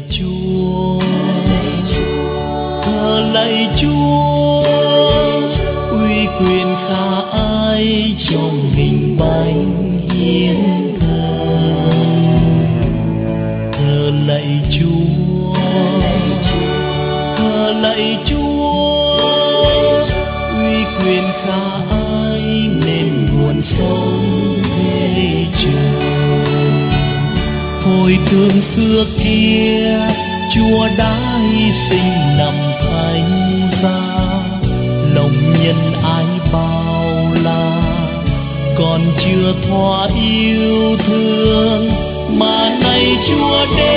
Chúa, thờ lạy Chúa, uy quyền khả ái trong hình bánh hiến thờ lạy Chúa, thờ lạy Chúa, uy quyền khả ái nên nguồn sống thế trời. Hồi thương xưa kia Chúa đã hy sinh nằm thánh giá, lòng nhân ái bao la, còn chưa thỏa yêu thương mà nay Chúa đến